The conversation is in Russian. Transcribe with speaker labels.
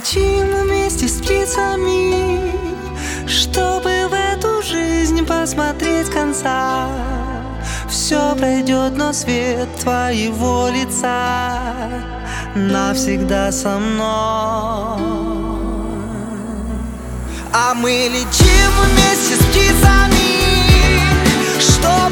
Speaker 1: летим вместе с птицами, чтобы в эту жизнь посмотреть конца. Все пройдет, но свет твоего лица навсегда со мной. А мы летим вместе с птицами, чтобы